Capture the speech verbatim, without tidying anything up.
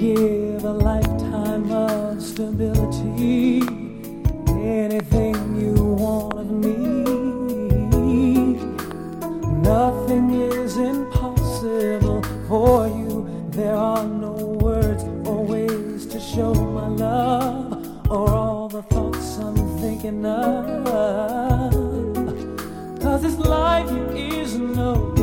give a lifetime of stability. Anything you want of me, nothing is impossible for you. There are no words or ways to show my love, or all the thoughts I'm thinking of. 'Cause this life is no